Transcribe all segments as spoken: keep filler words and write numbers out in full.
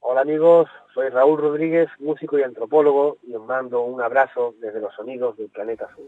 Hola amigos, soy Raúl Rodríguez, músico y antropólogo, y os mando un abrazo desde los sonidos del planeta azul.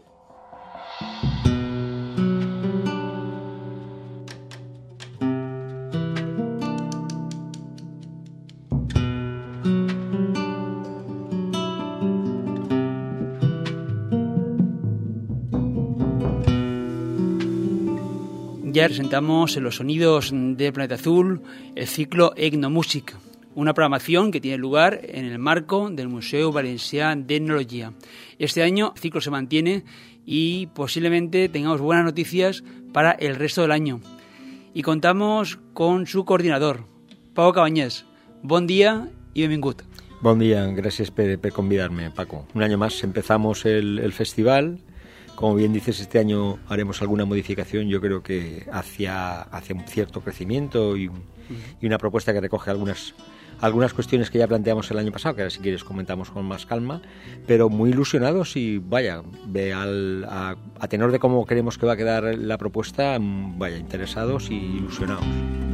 Ya presentamos en los sonidos del planeta azul el ciclo Etnomusic, una programación que tiene lugar en el marco del Museu Valencià d'Etnologia. Este año el ciclo se mantiene y posiblemente tengamos buenas noticias para el resto del año. Y contamos con su coordinador, Pau Cabanyes. Bon dia i benvingut. Bon dia, gràcies per, per convidarme, Paco. Un año más empezamos el, el festival. Como bien dices, este año haremos alguna modificación, yo creo que hacia, hacia un cierto crecimiento y, un, y una propuesta que recoge algunas, algunas cuestiones que ya planteamos el año pasado, que ahora si quieres comentamos con más calma, pero muy ilusionados y vaya, ve al, a, a tenor de cómo creemos que va a quedar la propuesta, vaya, interesados y ilusionados.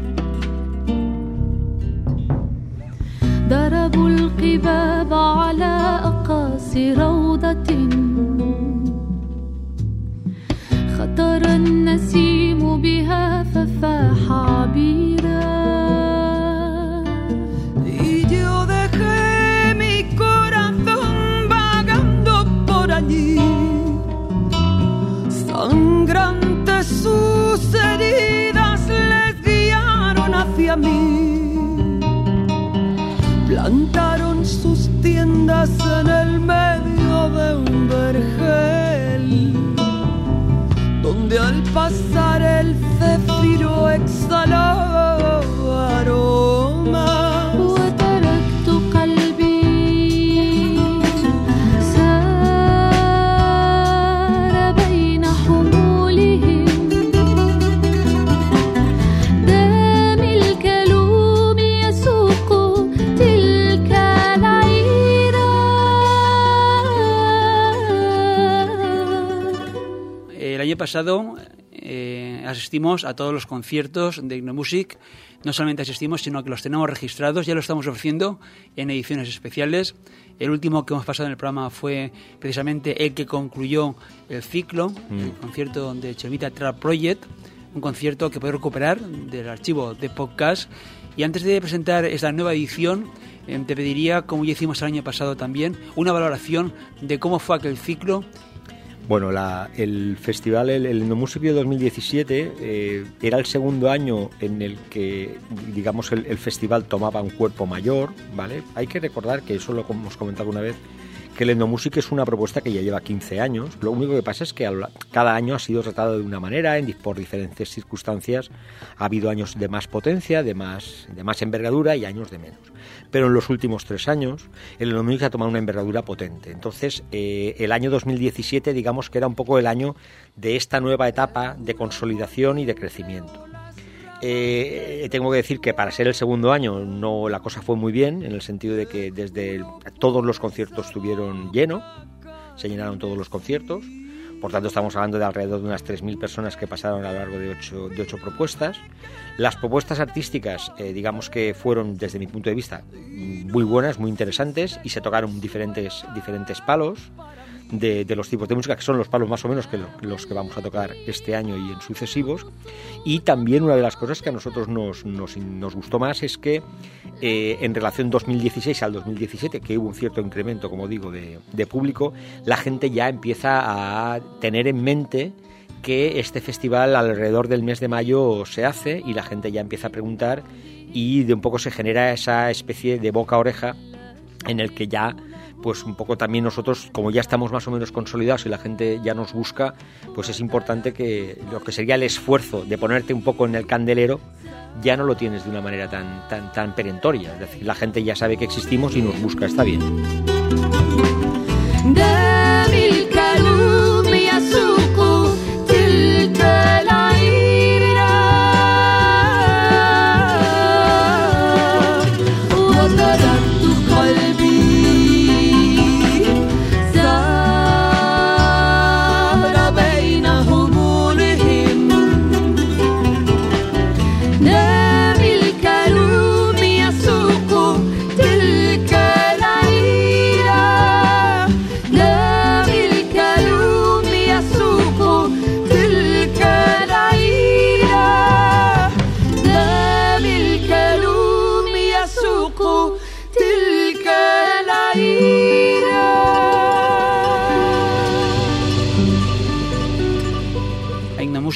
ضربوا القباب على أقاصي روضة خطر النسيم بها ففاح عبيرا y yo dejé mi corazón vagando por allí sangrantes sus heridas les guiaron hacia mí, plantaron sus tiendas en el medio de un vergel donde al pasar el céfiro exhaló aromas. وتركت قلبي سار بين حمولهم دام الكلوم يسوق تلك العيرة. El año pasado eh, asistimos a todos los conciertos de Etnomusic. No solamente asistimos, sino que los tenemos registrados, ya lo estamos ofreciendo en ediciones especiales. El último que hemos pasado en el programa fue precisamente el que concluyó el ciclo, mm. el concierto de Chemita Trap Project, un concierto que podéis recuperar del archivo de podcast. Y antes de presentar esta nueva edición, eh, te pediría, como ya hicimos el año pasado también, una valoración de cómo fue aquel ciclo. Bueno, la, el festival, el, el Etnomusic de dos mil diecisiete, eh, era el segundo año en el que, digamos, el, el festival tomaba un cuerpo mayor, ¿vale? Hay que recordar que eso lo hemos comentado alguna vez, que el Etnomusic es una propuesta que ya lleva quince años. Lo único que pasa es que cada año ha sido tratado de una manera, en, por diferentes circunstancias. Ha habido años de más potencia, de más, de más envergadura y años de menos. Pero en los últimos tres años el Etnomusic ha tomado una envergadura potente. Entonces, eh, el año dos mil diecisiete, digamos que era un poco el año de esta nueva etapa de consolidación y de crecimiento. Eh, tengo que decir que para ser el segundo año no la cosa fue muy bien, en el sentido de que desde el, todos los conciertos estuvieron llenos, se llenaron todos los conciertos. Por tanto, estamos hablando de alrededor de unas tres mil personas que pasaron a lo largo de ocho, de ocho propuestas. Las propuestas artísticas, eh, digamos que fueron, desde mi punto de vista, muy buenas, muy interesantes, y se tocaron diferentes, diferentes palos de, de los tipos de música, que son los palos más o menos que lo, los que vamos a tocar este año y en sucesivos. Y también una de las cosas que a nosotros nos, nos, nos gustó más es que eh, en relación dos mil dieciséis al dos mil diecisiete, que hubo un cierto incremento, como digo, de, de público, la gente ya empieza a tener en mente que este festival alrededor del mes de mayo se hace, y la gente ya empieza a preguntar, y de un poco se genera esa especie de boca a oreja en el que ya, pues un poco también nosotros, como ya estamos más o menos consolidados y la gente ya nos busca, pues es importante que lo que sería el esfuerzo de ponerte un poco en el candelero ya no lo tienes de una manera tan, tan, tan perentoria. Es decir, la gente ya sabe que existimos y nos busca, está bien. نام الكلوم يسوق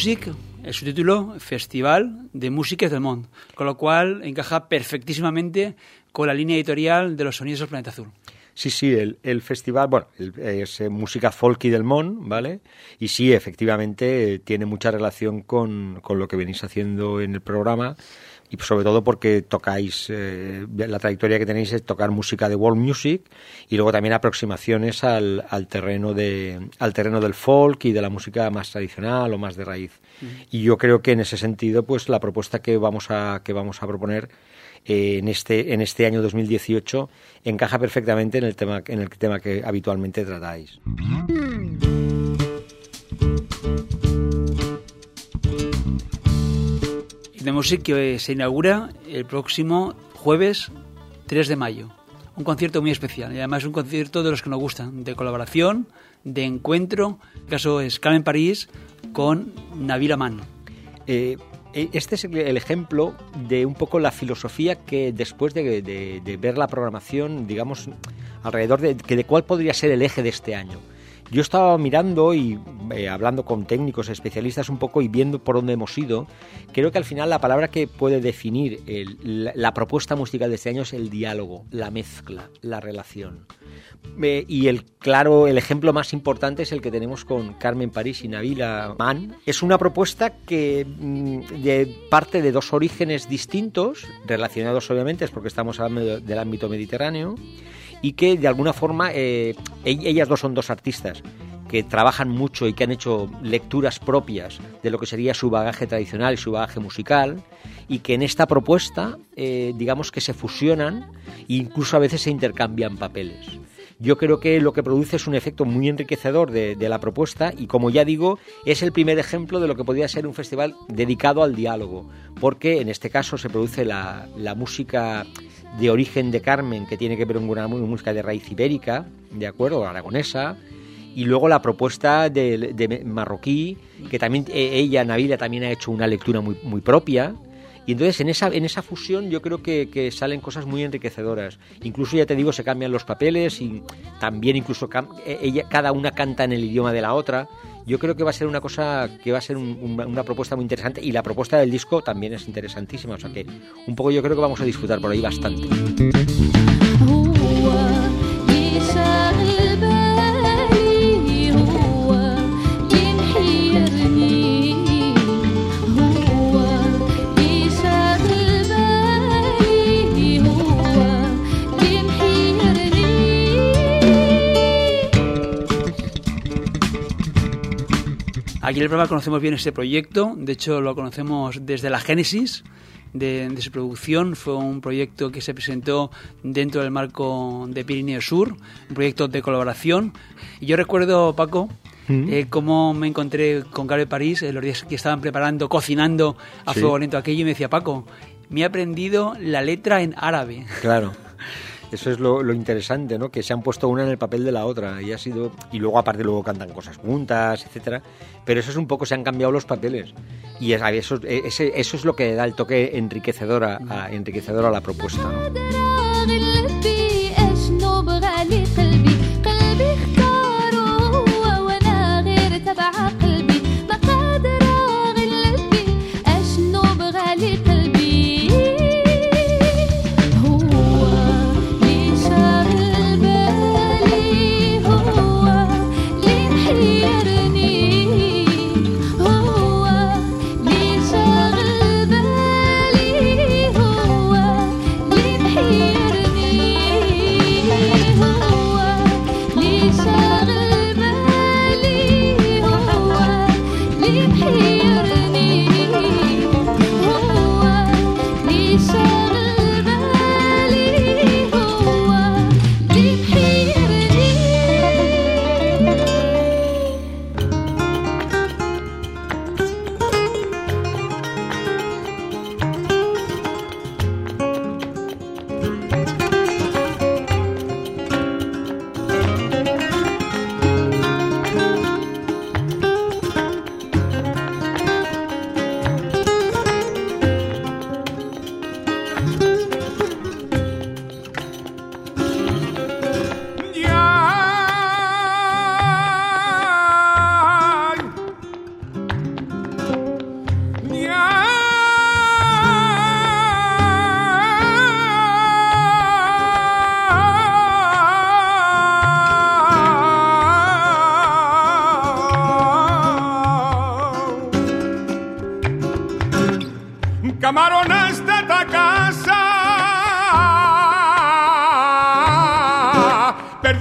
Music, el subtítulo, Festival de Músiques del Mundo, con lo cual encaja perfectísimamente con la línea editorial de los sonidos del planeta azul. Sí, sí, el, el festival, bueno, el, es eh, música folky del Món, ¿vale? Y sí, efectivamente, eh, tiene mucha relación con, con lo que venís haciendo en el programa, y sobre todo porque tocáis, eh, la trayectoria que tenéis es tocar música de world music y luego también aproximaciones al, al terreno de al terreno del folk y de la música más tradicional o más de raíz. Uh-huh. Y yo creo que en ese sentido, pues la propuesta que vamos a que vamos a proponer eh, en este en este año dos mil dieciocho encaja perfectamente en el tema en el tema que habitualmente tratáis. The Music, que se inaugura el próximo jueves tres de mayo. Un concierto muy especial y además un concierto de los que nos gustan, de colaboración, de encuentro. El caso es Carmen París con Nabil Aman. Eh, este es el ejemplo de un poco la filosofía que después de, de, de ver la programación, digamos, alrededor de, de cuál podría ser el eje de este año. Yo estaba mirando y eh, hablando con técnicos, especialistas un poco y viendo por dónde hemos ido. Creo que al final la palabra que puede definir el, la, la propuesta musical de este año es el diálogo, la mezcla, la relación. Eh, y el claro, el ejemplo más importante es el que tenemos con Carmen París y Nabil Aman. Es una propuesta que mm, de, parte de dos orígenes distintos, relacionados obviamente, es porque estamos hablando del ámbito mediterráneo, y que de alguna forma eh, ellas dos son dos artistas que trabajan mucho y que han hecho lecturas propias de lo que sería su bagaje tradicional y su bagaje musical, y que en esta propuesta eh, digamos que se fusionan e incluso a veces se intercambian papeles. Yo creo que lo que produce es un efecto muy enriquecedor de, de la propuesta y, como ya digo, es el primer ejemplo de lo que podría ser un festival dedicado al diálogo, porque en este caso se produce la, la música de origen de Carmen, que tiene que ver con una música de raíz ibérica, de acuerdo, aragonesa, y luego la propuesta de, de marroquí, que también ella, Nabila, también ha hecho una lectura muy, muy propia. Y entonces en esa en esa fusión yo creo que, que salen cosas muy enriquecedoras. Incluso, ya te digo, se cambian los papeles y también incluso cam- ella, cada una canta en el idioma de la otra. Yo creo que va a ser una cosa, que va a ser un, una, una propuesta muy interesante, y la propuesta del disco también es interesantísima. O sea que un poco yo creo que vamos a disfrutar por ahí bastante. Aquí en el programa conocemos bien este proyecto, de hecho lo conocemos desde la génesis de, de su producción. Fue un proyecto que se presentó dentro del marco de Pirineo Sur, un proyecto de colaboración. Y yo recuerdo, Paco, ¿Mm? eh, cómo me encontré con Carmen París en los días que estaban preparando, cocinando a sí. fuego lento aquello, y me decía: Paco, me he aprendido la letra en árabe. Claro. Eso es lo, lo interesante, ¿no? Que se han puesto una en el papel de la otra y ha sido, y luego aparte luego cantan cosas juntas, etcétera. Pero eso es un poco, se han cambiado los papeles y es, eso, ese, eso es lo que da el toque enriquecedor a, a, enriquecedor a la propuesta, ¿no? He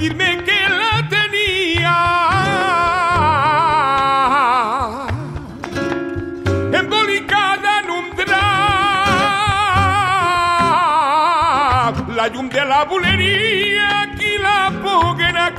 decirme que la tenía embolicada en un drap, la llum de la bulería qui la puguen a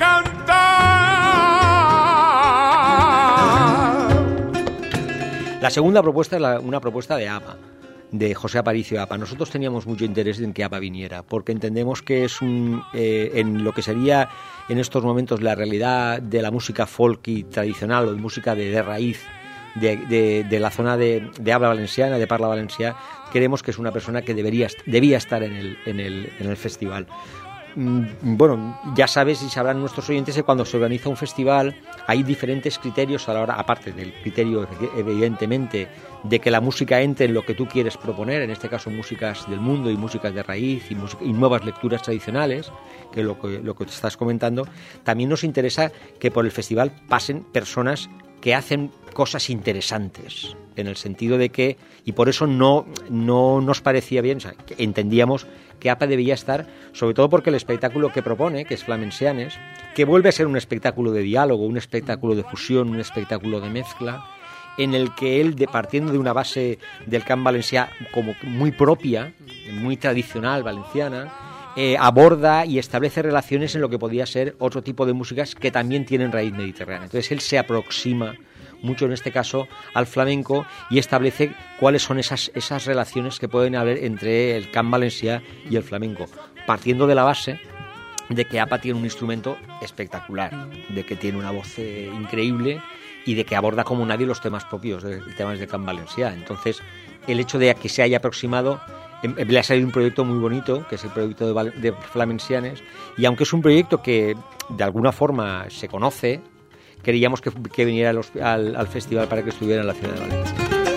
cantar. La segunda propuesta es la, una propuesta de APA, de José Aparicio APA. Nosotros teníamos mucho interés en que APA viniera, porque entendemos que es un eh, en lo que sería en estos momentos la realidad de la música folk y tradicional, o de música de, de raíz de, de, de la zona de, de habla valenciana, de parla valenciana. Creemos que es una persona que debería debía estar en el, en el, en el festival. Bueno, ya sabes y sabrán nuestros oyentes que cuando se organiza un festival hay diferentes criterios a la hora, aparte del criterio evidentemente de que la música entre en lo que tú quieres proponer, en este caso músicas del mundo y músicas de raíz y, música, y nuevas lecturas tradicionales, que es lo que, lo que te estás comentando. También nos interesa que por el festival pasen personas que hacen cosas interesantes, en el sentido de que, y por eso no, no nos parecía bien, o sea, que entendíamos que APA debía estar, sobre todo porque el espectáculo que propone, que es Flamensianes, que vuelve a ser un espectáculo de diálogo, un espectáculo de fusión, un espectáculo de mezcla, en el que él, de, partiendo de una base del cant valencià como muy propia, muy tradicional valenciana, eh, aborda y establece relaciones en lo que podía ser otro tipo de músicas que también tienen raíz mediterránea. Entonces él se aproxima mucho en este caso al flamenco y establece cuáles son esas, esas relaciones que pueden haber entre el cant valencià y el flamenco, partiendo de la base de que APA tiene un instrumento espectacular, de que tiene una voz eh, increíble y de que aborda como nadie los temas propios, de, temas del cant valencià. Entonces, el hecho de que se haya aproximado, eh, le ha salido un proyecto muy bonito, que es el proyecto de, de Flamensianes, y aunque es un proyecto que de alguna forma se conoce, queríamos que, que viniera al, al, al festival para que estuviera en la ciudad de Valencia.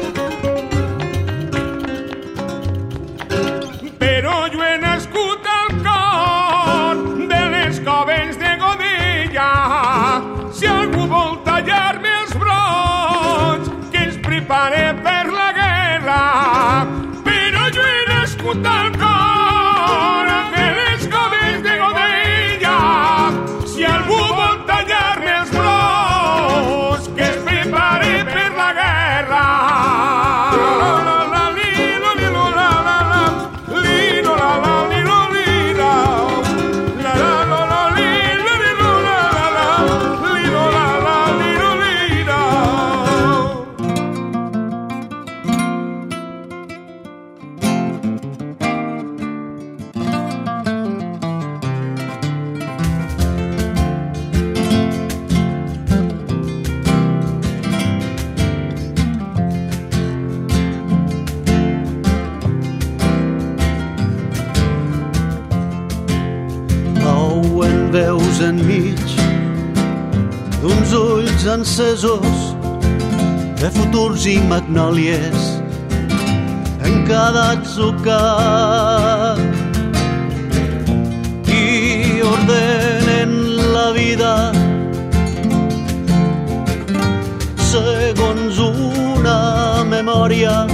Però jo he nascut al cor de les coves de Godella. Si algú vol tallar-me els brots, que es prepare per la guerra. Però jo he nascut al cor de les coves de Godella. Si algú vol tallar-me els brots, que es prepare per la guerra. Veus enmig d'uns ulls encesos de futurs i magnòlies en cada atzucar i ordenen la vida segons una memòria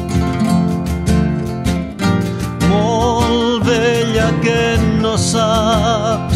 molt vella que no saps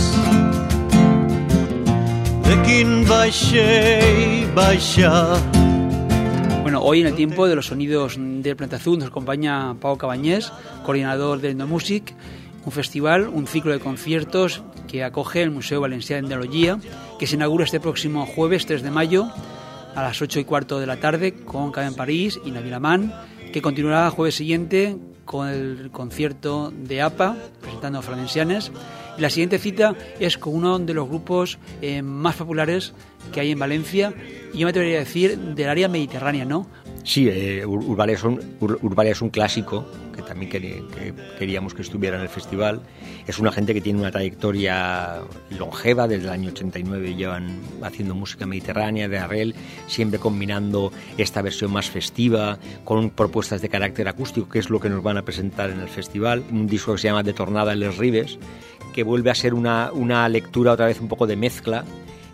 de quin vaixell baixar. Bueno, hoy en el tiempo de los sonidos del Planeta Azul nos acompaña Pau Cabañés, coordinador del Etnomusic, un festival, un ciclo de conciertos que acoge el Museo Valencià d'Etnologia, que se inaugura este próximo jueves tres de mayo a las ocho y cuarto de la tarde con Caben París y Nabil Aman, que continuará el jueves siguiente con el concierto de APA, presentando Flamensianes. Y la siguiente cita es con uno de los grupos eh, más populares que hay en Valencia, y yo me atrevería a decir del área mediterránea, ¿no? Sí, eh, Urbalia, es un, Ur, Urbalia es un clásico que también quería, que queríamos que estuviera en el festival. Es una gente que tiene una trayectoria longeva, desde el año ochenta y nueve llevan haciendo música mediterránea de arrel, siempre combinando esta versión más festiva con propuestas de carácter acústico, que es lo que nos van a presentar en el festival. Un disco que se llama De tornada en les Ribes, que vuelve a ser una, una lectura otra vez un poco de mezcla,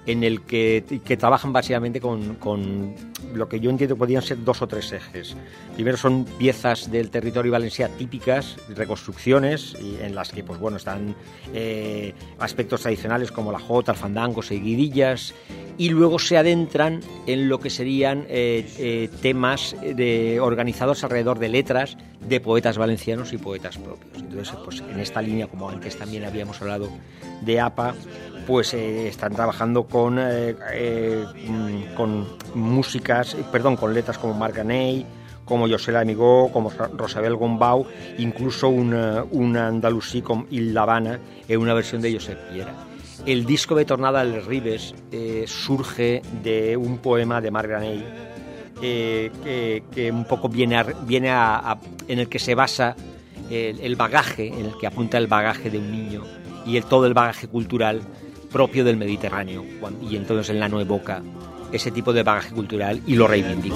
en el que, que trabajan básicamente con, con lo que yo entiendo podrían ser dos o tres ejes. Primero son piezas del territorio valencià típicas, reconstrucciones, y en las que pues bueno están eh, aspectos tradicionales como la jota, el fandango, seguidillas, y luego se adentran en lo que serían eh, eh, temas de, organizados alrededor de letras de poetas valencianos y poetas propios. Entonces, pues en esta línea, como antes también habíamos hablado de A P A, pues eh, están trabajando con, eh, eh, con músicas, perdón, con letras como Marc Ganell, como José Amigó, como Rosabel Gombau, incluso una, una andalusí con Il L'Havana en una versión de Josep Piera. El disco de Tornada del Ribes eh, surge de un poema de Marc Ganell eh, que, que un poco viene, a, viene a, a, en el que se basa el, el bagaje, en el que apunta el bagaje de un niño y el, todo el bagaje cultural propio del Mediterráneo, y entonces él no evoca ese tipo de bagaje cultural y lo reivindica.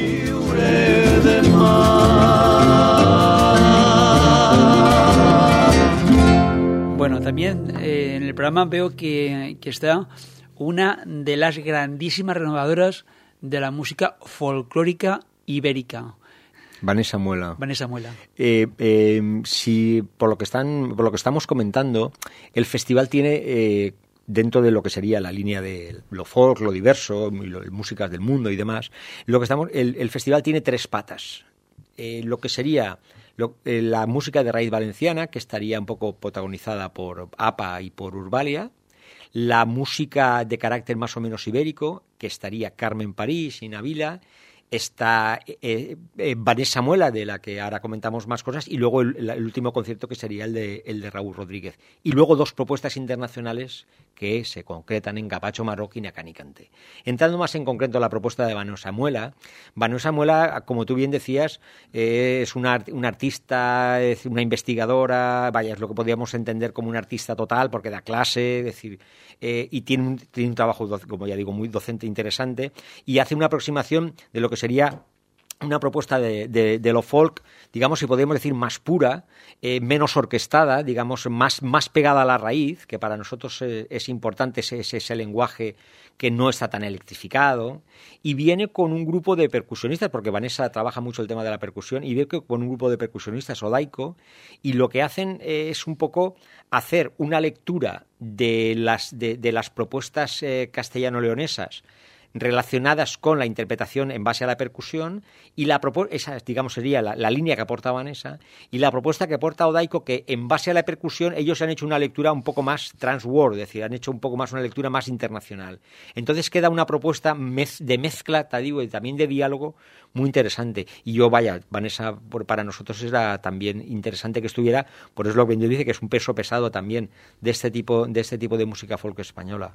Bueno, también eh, en el programa veo que, que está una de las grandísimas renovadoras de la música folclórica ibérica. Vanessa Muela. Vanessa Muela. Eh, eh, si por lo que están, por lo que estamos comentando, el festival tiene eh, dentro de lo que sería la línea de lo folk, lo diverso, lo, músicas del mundo y demás, lo que estamos, el, el festival tiene tres patas. Eh, lo que sería lo, eh, la música de raíz valenciana, que estaría un poco protagonizada por A P A y por Urbalia. La música de carácter más o menos ibérico, que estaría Carmen París y Navila. Está eh, eh, Vanessa Muela, de la que ahora comentamos más cosas, y luego el, el último concierto, que sería el de, el de Raúl Rodríguez. Y luego dos propuestas internacionales que se concretan en Gabacho Marroquí y Nacanicante. Entrando más en concreto a la propuesta de Vanessa Muela, Vanessa Muela, como tú bien decías, eh, es una, una artista, es una investigadora, vaya, es lo que podríamos entender como un artista total, porque da clase, es decir, eh, y tiene un, tiene un trabajo, como ya digo, muy docente interesante, y hace una aproximación de lo que sería una propuesta de, de, de lo folk, digamos, si podemos decir, más pura, eh, menos orquestada, digamos, más, más pegada a la raíz, que para nosotros eh, es importante ese, ese, ese lenguaje que no está tan electrificado, y viene con un grupo de percusionistas, porque Vanessa trabaja mucho el tema de la percusión, y viene con un grupo de percusionistas odaico, y lo que hacen eh, es un poco hacer una lectura de las, de, de las propuestas eh, castellano-leonesas, relacionadas con la interpretación en base a la percusión, y la propuesta, esa digamos sería la, la línea que aporta Vanessa, y la propuesta que aporta Odaico, que en base a la percusión ellos han hecho una lectura un poco más transworld, es decir, han hecho un poco más una lectura más internacional. Entonces queda una propuesta mez, de mezcla, te digo, y también de diálogo muy interesante. Y yo, vaya, Vanessa por, para nosotros era también interesante que estuviera, por eso lo que yo dice que es un peso pesado también de este tipo, de este tipo de música folk española.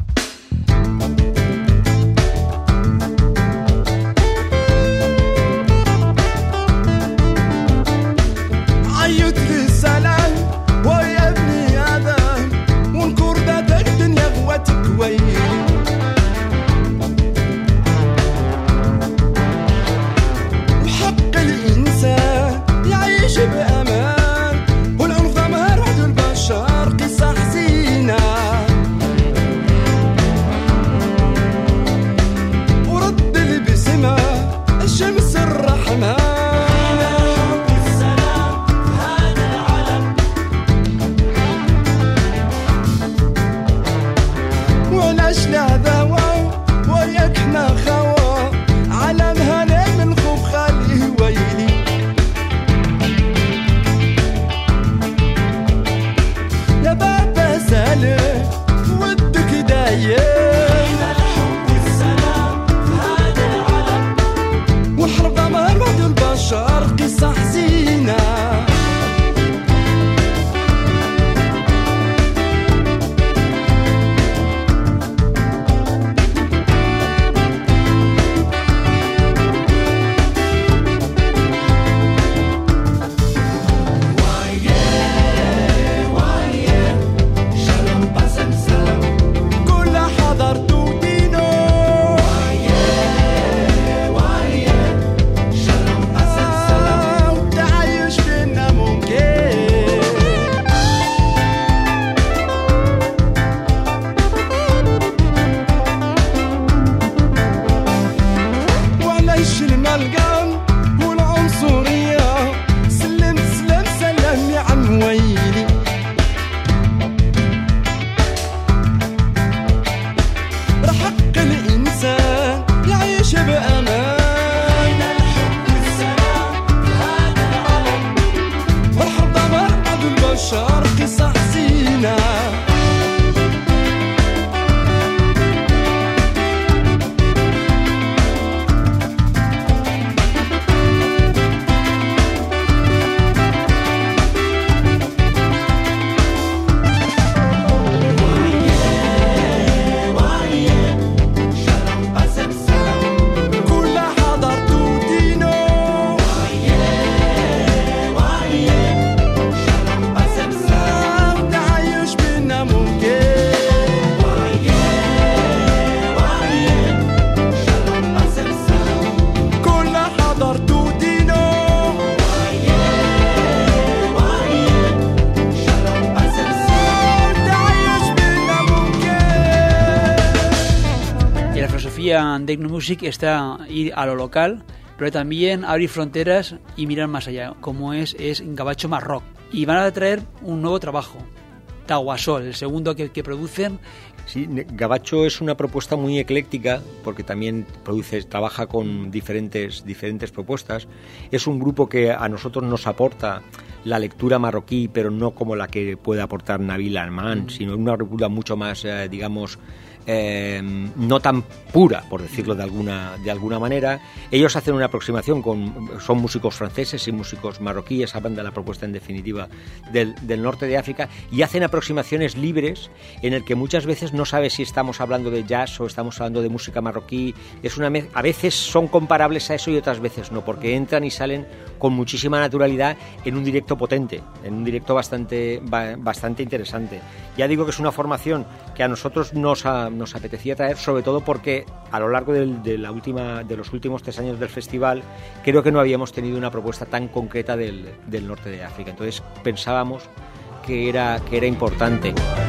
filosofía de Etnomusic está ir a lo local, pero también abrir fronteras y mirar más allá, como es, es Gabacho más rock. Y van a traer un nuevo trabajo, Tahuasol, el segundo que, que producen. Sí, Gabacho es una propuesta muy ecléctica porque también produce, trabaja con diferentes, diferentes propuestas. Es un grupo que a nosotros nos aporta la lectura marroquí, pero no como la que puede aportar Nabil Arman, mm. sino una lectura mucho más, eh, digamos, eh, no tan pura, por decirlo de alguna, de alguna manera. Ellos hacen una aproximación, con son músicos franceses y músicos marroquíes, hablan de la propuesta en definitiva del, del norte de África, y hacen aproximaciones libres en el que muchas veces no sabes si estamos hablando de jazz o estamos hablando de música marroquí. Es una mez- a veces son comparables a eso y otras veces no, porque entran y salen con muchísima naturalidad en un directo potente, en un directo bastante, ba- bastante interesante. Ya digo que es una formación que a nosotros nos, a, nos apetecía traer, sobre todo porque a lo largo del, de, la última, de los últimos tres años del festival creo que no habíamos tenido una propuesta tan concreta del, del norte de África. Entonces pensábamos que era, que era importante.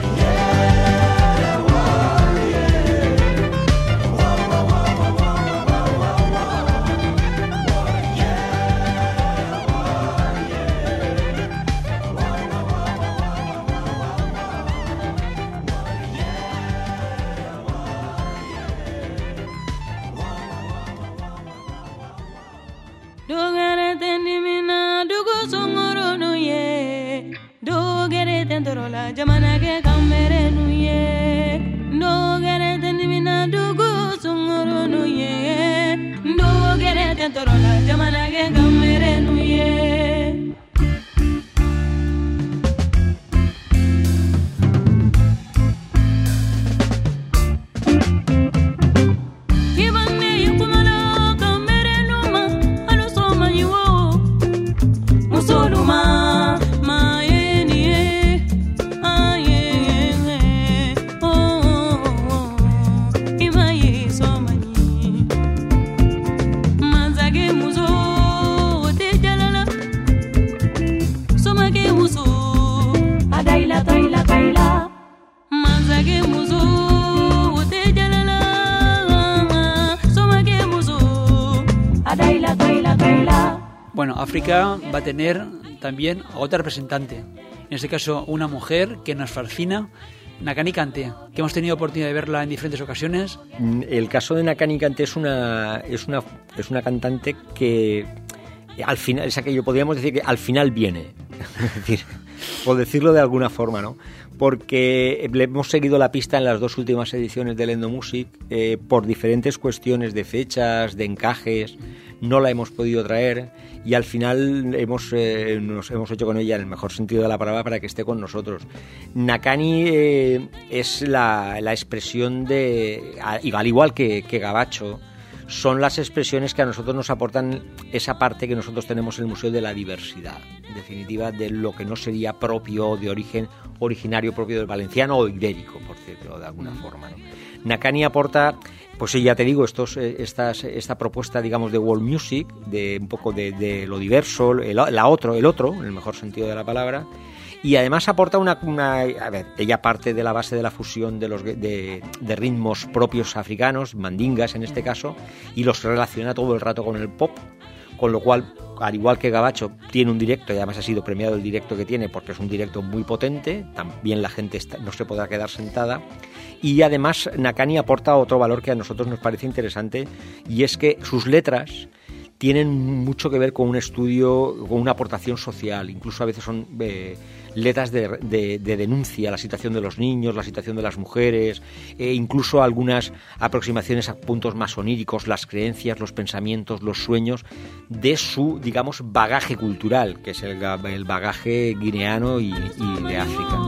Jamana ke kamere nuye no gere tenimina dugu sunguru nuye no gere tentorola jamana ke kamere nuye Ibane yukumala kamere numa alusoma yiwo musoluma Bueno, África va a tener también a otra representante, en este caso una mujer que nos fascina, Nakani Kanté, que hemos tenido oportunidad de verla en diferentes ocasiones. El caso de Nakani Kanté es una, es una, es una cantante que al final, es aquello, podríamos decir que al final viene, es decir, por decirlo de alguna forma, ¿no? Porque le hemos seguido la pista en las dos últimas ediciones del Etnomusic, eh, por diferentes cuestiones de fechas, de encajes, no la hemos podido traer y al final hemos, eh, nos hemos hecho con ella en el mejor sentido de la palabra para que esté con nosotros. Nakani eh, es la, la expresión de, al igual que, que Gabacho, son las expresiones que a nosotros nos aportan esa parte que nosotros tenemos en el Museo de la Diversidad, en definitiva de lo que no sería propio, de origen originario propio del valenciano o ibérico, por cierto, de alguna forma, ¿no? Nakani aporta, pues sí, ya te digo, estos, estas, esta propuesta, digamos, de world music, de un poco de, de lo diverso, el, la otro, el otro, en el mejor sentido de la palabra. Y además aporta una, una... A ver, ella parte de la base de la fusión de, los, de, de ritmos propios africanos, mandingas en este caso, y los relaciona todo el rato con el pop, con lo cual, al igual que Gabacho, tiene un directo, y además ha sido premiado el directo que tiene, porque es un directo muy potente, también la gente está, no se podrá quedar sentada, y además Nakani aporta otro valor que a nosotros nos parece interesante, y es que sus letras tienen mucho que ver con un estudio, con una aportación social, incluso a veces son eh, letras de, de, de denuncia a la situación de los niños, la situación de las mujeres, e incluso algunas aproximaciones a puntos más oníricos, las creencias, los pensamientos, los sueños de su, digamos, bagaje cultural, que es el, el bagaje guineano y, y de África.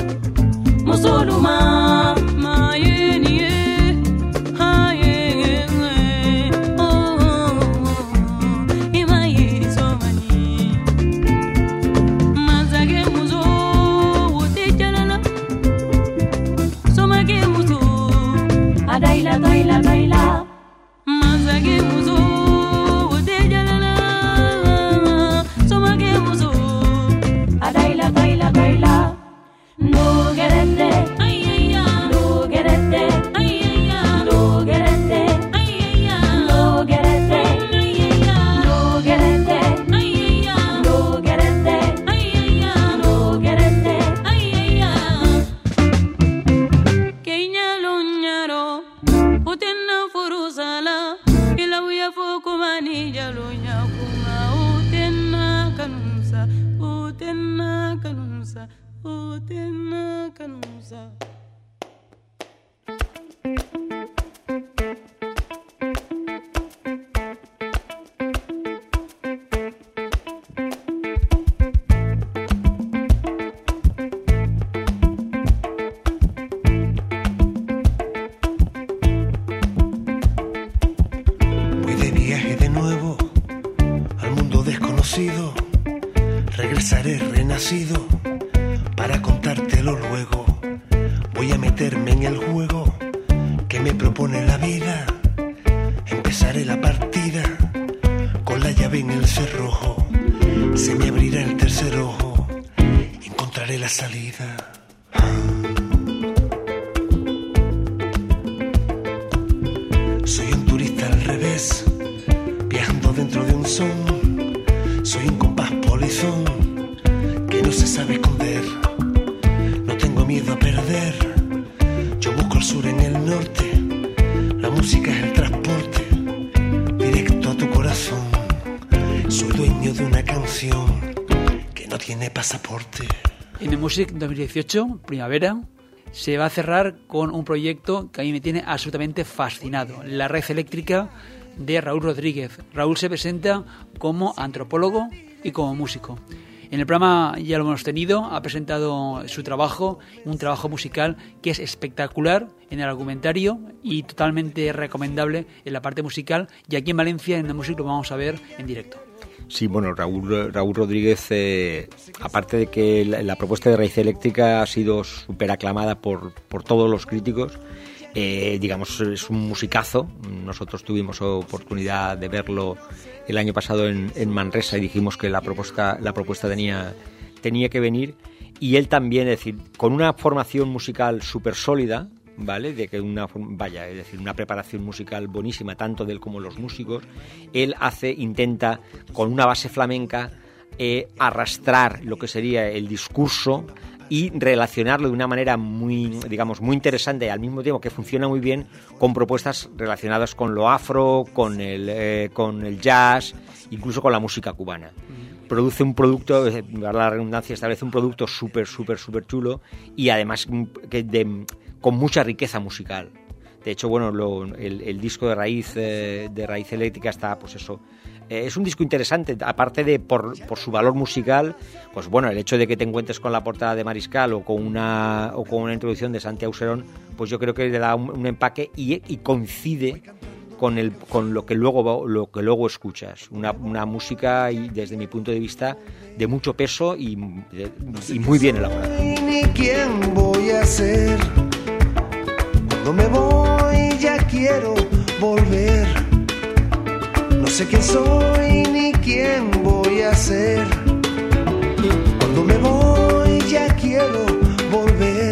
Baila, baila, baila, manzage muzo, wote jalala, somage muzo, adaila, baila, baila, no gerete, ay ay ay, na kanusa. Voy de viaje de nuevo al mundo desconocido. Regresaré renacido para contártelo luego. Voy a meterme en el juego que me propone la vida. Empezaré la partida con la llave en el cerrojo. Se me abrirá el tercer ojo, encontraré la salida. Soy un turista al revés, viajando dentro de un son. Soy un compás polizón que no se sabe esconder. No tengo miedo a perder. Yo busco el sur en el norte. La música es el transporte directo a tu corazón. Soy dueño de una canción que no tiene pasaporte. En el Music dos mil dieciocho, primavera, se va a cerrar con un proyecto que a mí me tiene absolutamente fascinado, La Raíz Eléctrica de Raúl Rodríguez. Raúl se presenta como antropólogo y como músico. En el programa ya lo hemos tenido, ha presentado su trabajo, un trabajo musical que es espectacular en el argumentario y totalmente recomendable en la parte musical, y aquí en Valencia en el Music lo vamos a ver en directo. Sí, bueno, Raúl, Raúl Rodríguez, eh, aparte de que la, la propuesta de Raíz Eléctrica ha sido súper aclamada por, por todos los críticos, eh, digamos, es un musicazo. Nosotros tuvimos oportunidad de verlo el año pasado en, en Manresa y dijimos que la propuesta, la propuesta tenía, tenía que venir, y él también, es decir, con una formación musical súper sólida, ¿vale? De que una vaya, es decir, una preparación musical buenísima, tanto de él como los músicos. Él hace, intenta, con una base flamenca, eh, arrastrar lo que sería el discurso y relacionarlo de una manera muy, digamos, muy interesante, y al mismo tiempo que funciona muy bien con propuestas relacionadas con lo afro, con el, eh, con el jazz, incluso con la música cubana. Produce un producto, eh, la redundancia, establece un producto súper, súper, súper chulo, y además que de con mucha riqueza musical. De hecho, bueno, lo, el, el disco de Raíz eh, de Raíz Eléctrica está, pues eso, eh, es un disco interesante, aparte de por, por su valor musical. Pues bueno, el hecho de que te encuentres con la portada de Mariscal o con una o con una introducción de Santi Auserón, pues yo creo que le da un, un empaque y, y coincide con el con lo que luego lo que luego escuchas, una, una música, y desde mi punto de vista, de mucho peso y, de, y muy bien elaborada. Ni quién voy a ser. Cuando me voy ya quiero volver. No sé quién soy ni quién voy a ser. Cuando me voy ya quiero volver.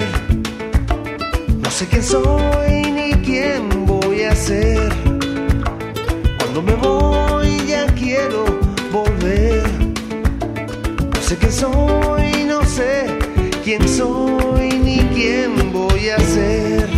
No sé quién soy ni quién voy a ser. Cuando me voy ya quiero volver. No sé quién soy, no sé quién soy ni quién voy a ser.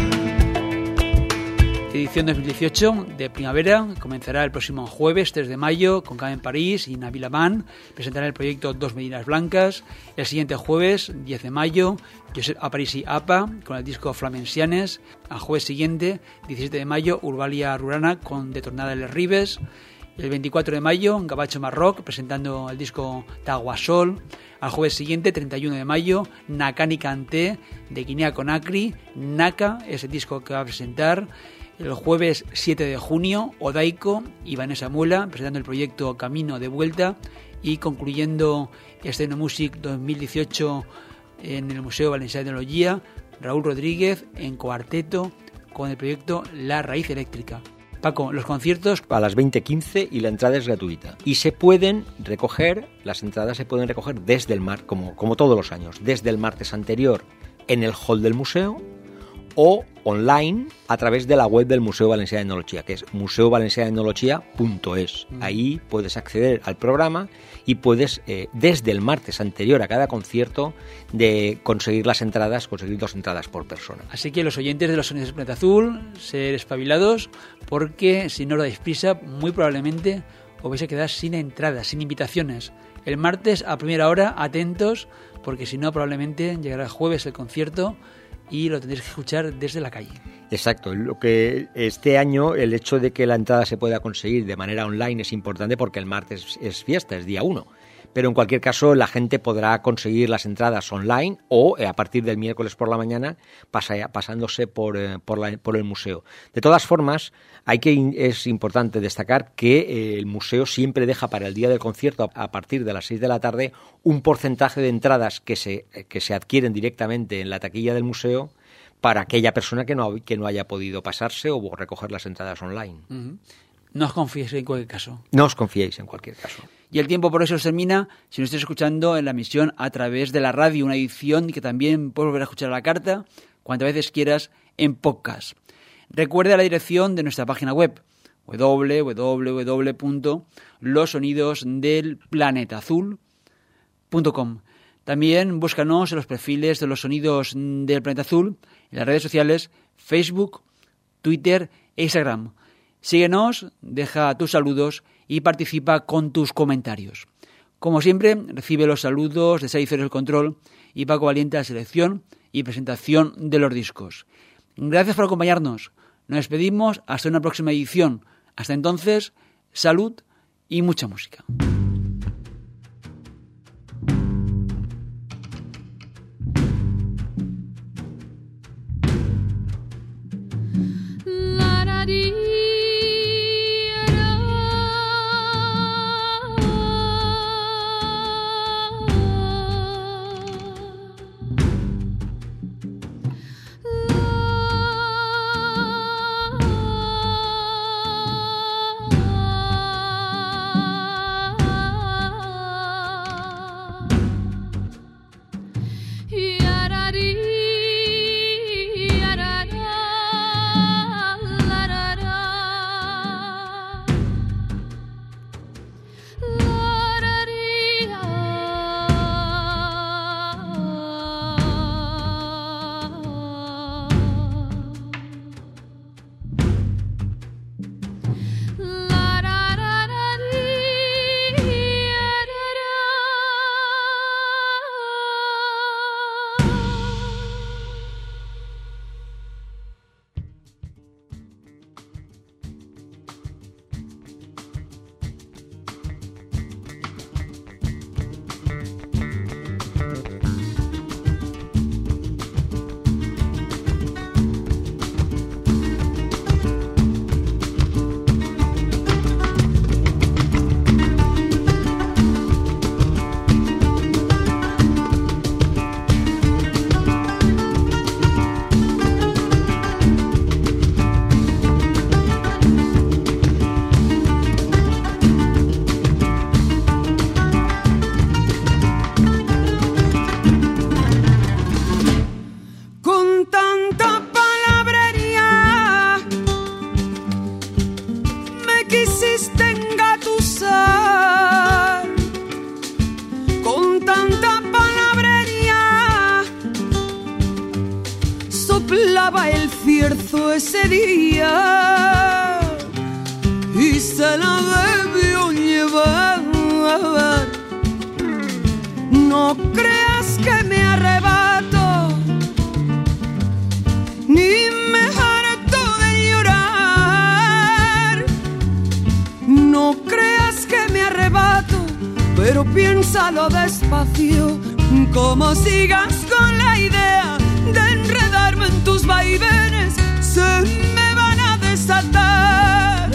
Edición dos mil dieciocho de primavera comenzará el próximo jueves tres de mayo con Carmen París y Nabil Amán. Presentarán el proyecto Dos Medinas Blancas. El siguiente jueves, diez de mayo, Josep Aparici Apa con el disco Flamensianes. Al jueves siguiente, diecisiete de mayo, Urbalia Rurana con De Tornada Les Ribes. El veinticuatro de mayo, Gabacho Marroc presentando el disco Taguasol. Al jueves siguiente, treinta y uno de mayo, Nakani Kanté de Guinea Conakry. Naka es el disco que va a presentar. El jueves siete de junio, Odaiko y Vanessa Muela presentando el proyecto Camino de Vuelta, y concluyendo este Music dos mil dieciocho en el Museo Valencià de Tecnología, Raúl Rodríguez en cuarteto con el proyecto La Raíz Eléctrica. Paco, los conciertos a las veinte quince y la entrada es gratuita. Y se pueden recoger, las entradas se pueden recoger desde el mar, como, como todos los años, desde el martes anterior en el hall del museo, o online a través de la web del Museo Valencià de Tecnología, que es museo valencià de tecnología punto es. Mm. Ahí puedes acceder al programa y puedes, eh, desde el martes anterior a cada concierto, de conseguir las entradas, conseguir dos entradas por persona. Así que los oyentes de los Sonidos del Planeta Azul, ser espabilados, porque si no lo dais prisa, muy probablemente os vais a quedar sin entradas, sin invitaciones. el martes a primera hora, atentos, porque si no probablemente llegará el jueves el concierto y lo tendréis que escuchar desde la calle. Exacto, lo que este año el hecho de que la entrada se pueda conseguir de manera online es importante porque el martes es fiesta, es día uno. Pero en cualquier caso la gente podrá conseguir las entradas online o eh, a partir del miércoles por la mañana pasa, pasándose por, eh, por, la, por el museo. De todas formas, hay que es importante destacar que eh, el museo siempre deja para el día del concierto, a partir de las seis de la tarde, un porcentaje de entradas que se, que se adquieren directamente en la taquilla del museo para aquella persona que no, que no haya podido pasarse o recoger las entradas online. Uh-huh. No os confiéis en cualquier caso. No os confiéis en cualquier caso. Y el tiempo por eso os termina. Si nos estáis escuchando en la emisión a través de la radio, una edición que también puedes volver a escuchar a la carta cuantas veces quieras en podcast. Recuerda la dirección de nuestra página web doble u doble u doble u punto los sonidos del planeta azul punto com. También búscanos en los perfiles de Los Sonidos del Planeta Azul en las redes sociales Facebook, Twitter e Instagram. Síguenos, deja tus saludos y participa con tus comentarios. Como siempre, recibe los saludos de Saiz del Control y Paco Valiente a la selección y presentación de los discos. Gracias por acompañarnos. Nos despedimos hasta una próxima edición. Hasta entonces, salud y mucha música. Ese día y se la debió llevar. No creas que me arrebato ni me harto de llorar. No creas que me arrebato, pero piénsalo despacio, como sigas con la idea de enredarme en tus vaivenes, se me van a desatar.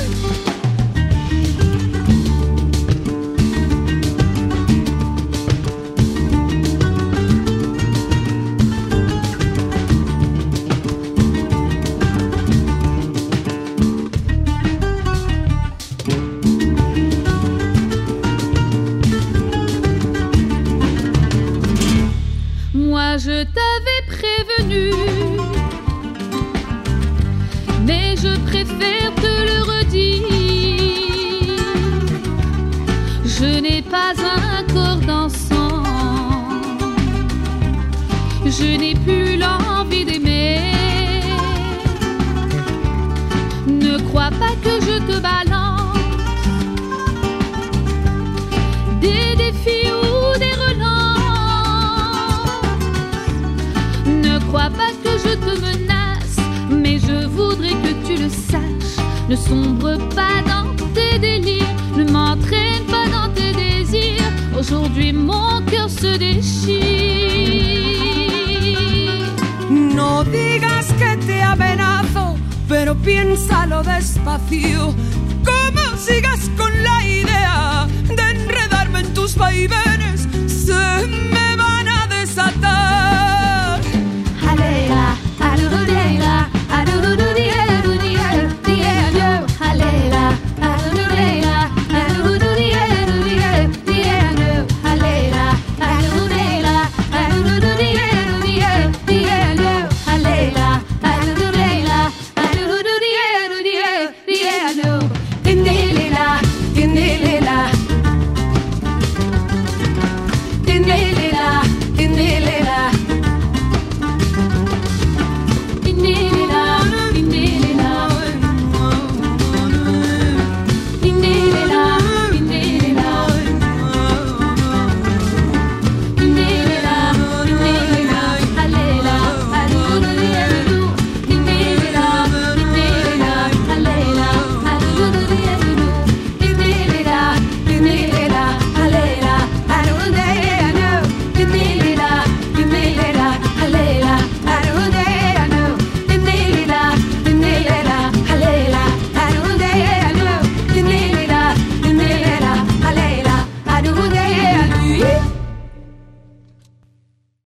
Moi je t'avais prévenu, mais je préfère te le redire. Je n'ai pas un corps d'encens, je n'ai plus l'envie d'aimer. Ne crois pas que je te balance des défis crois pas que je te menace, mais je voudrais que tu le saches. Ne sombre pas dans tes délires, ne m'entraîne pas dans tes désirs. Aujourd'hui mon cœur se déchire. No digas que te amenazo, pero piénsalo despacio. Como sigas con la idea de enredarme en tus vaivenes, se